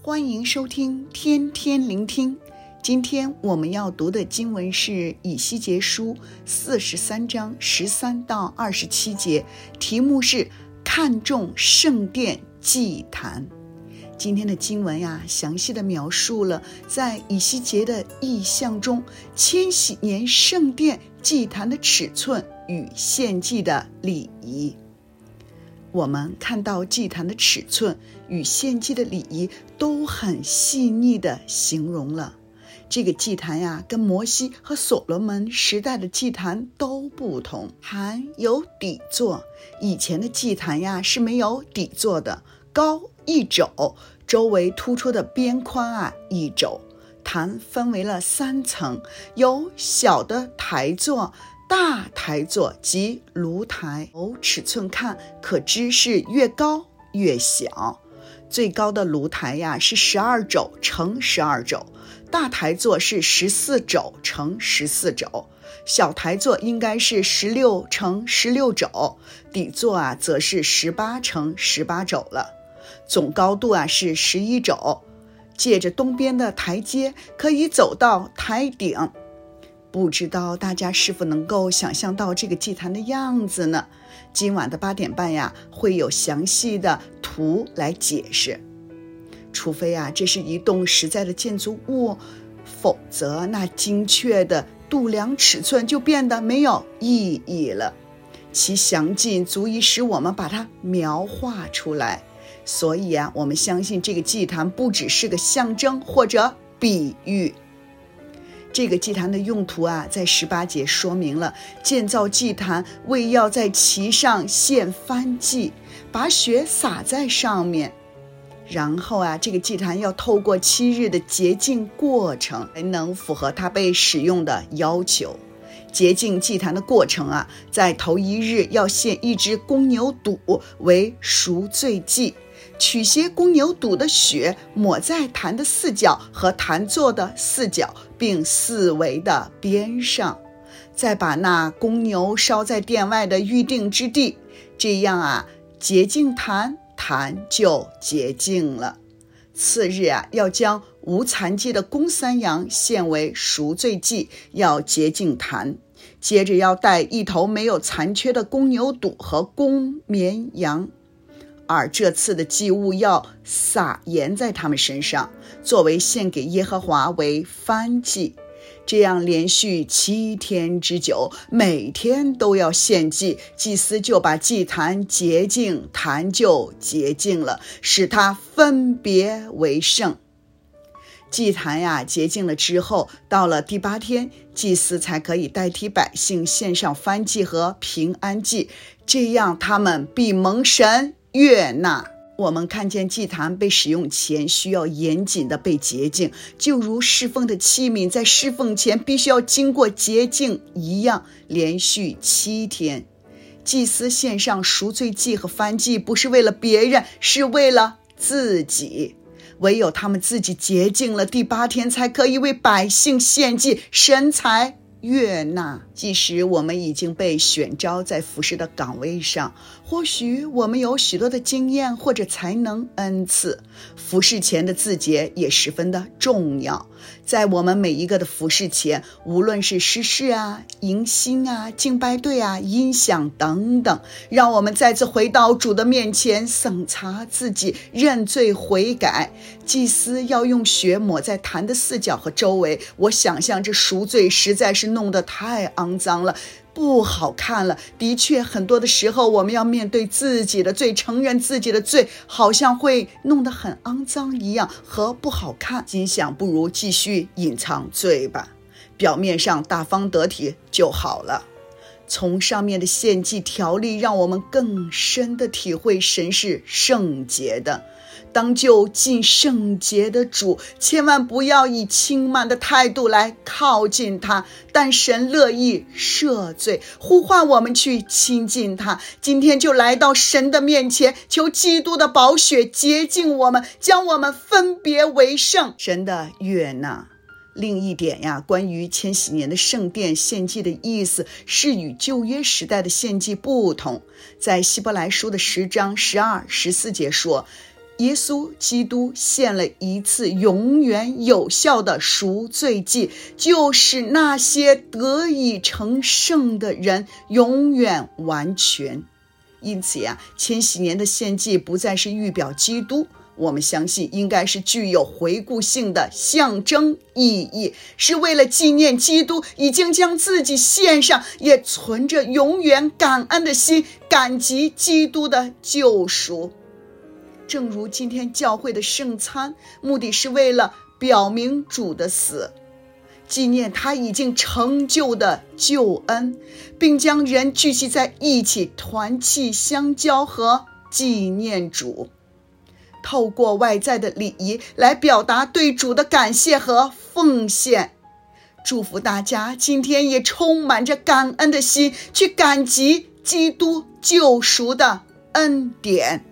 欢迎收听天天聆听。今天我们要读的经文是以西结书43章13到27节，题目是看重圣殿祭坛。今天的经文详细的描述了在以西结的意象中千禧年圣殿祭坛的尺寸与献祭的礼仪。我们看到祭坛的尺寸与献祭的礼仪都很细腻地形容了。这个祭坛跟摩西和所罗门时代的祭坛都不同。坛有底座，以前的祭坛是没有底座的，高1肘，周围突出的边宽1肘。坛分为了3层，有小的台座、大台座及炉台。由尺寸看，可知是越高越小。最高的炉台是12肘乘12肘，大台座是14肘乘14肘，小台座应该是16乘16肘，底座则是18乘18肘了。总高度是11肘，借着东边的台阶可以走到台顶。不知道大家是否能够想象到这个祭坛的样子呢？今晚的8点半会有详细的图来解释。除非这是一栋实在的建筑物，否则那精确的度量尺寸就变得没有意义了，其详尽足以使我们把它描画出来。所以我们相信这个祭坛不只是个象征或者比喻。这个祭坛的用途在18节说明了，建造祭坛为要在其上献燔祭，把血洒在上面。然后这个祭坛要透过7日的洁净过程，才能符合它被使用的要求。洁净祭坛的过程在头1日要献1只公牛犊为赎罪祭，取些公牛犊的血抹在坛的4角和坛座的4角，并4围的边上，再把那公牛烧在殿外的预定之地。这样洁净坛就洁净了。次日要将无残疾的公山羊献为赎罪祭，要洁净坛。接着要带1头没有残缺的公牛犊和公绵羊，而这次的祭物要撒盐在他们身上，作为献给耶和华为燔祭。这样连续7天之久，每天都要献祭，祭司就把祭坛洁净，坛就洁净了，使它分别为圣。祭坛洁净了之后，到了第8天，祭司才可以代替百姓献上燔祭和平安祭，这样他们必蒙神悦纳。我们看见祭坛被使用前需要严谨的被洁净，就如侍奉的器皿在侍奉前必须要经过洁净一样，连续7天。祭司献上赎罪祭和燔祭不是为了别人，是为了自己。唯有他们自己洁净了，第8天才可以为百姓献祭，神才悦纳。即使我们已经被选召在服事的岗位上，或许我们有许多的经验或者才能恩赐，服事前的自洁也十分的重要。在我们每一个的服事前，无论是诗事迎新敬拜队音响等等，让我们再次回到主的面前，审查自己，认罪悔改。祭司要用血抹在坛的4角和周围，我想象这赎罪实在是弄得太肮脏了，不好看了。的确，很多的时候我们要面对自己的罪，承认自己的罪，好像会弄得很肮脏一样和不好看。心想不如继续隐藏罪吧，表面上大方得体就好了。从上面的献祭条例，让我们更深的体会神是圣洁的。当就近圣洁的主，千万不要以轻慢的态度来靠近他，但神乐意赦罪，呼唤我们去亲近他。今天就来到神的面前，求基督的宝血洁净我们，将我们分别为圣，神的悦纳。另一点关于千禧年的圣殿献祭的意思是与旧约时代的献祭不同。在希伯来书的10章12、14节说， 耶稣基督献了一次永远有效的赎罪祭，就使那些得以成圣的人永远完全。因此呀，千禧年的献祭不再是预表基督，我们相信应该是具有回顾性的象征意义，是为了纪念基督已经将自己献上，也存着永远感恩的心，感激基督的救赎。正如今天教会的圣餐，目的是为了表明主的死，纪念他已经成就的救恩，并将人聚集在一起，团契相交和纪念主。透过外在的礼仪来表达对主的感谢和奉献。祝福大家今天也充满着感恩的心，去感激基督救赎的恩典。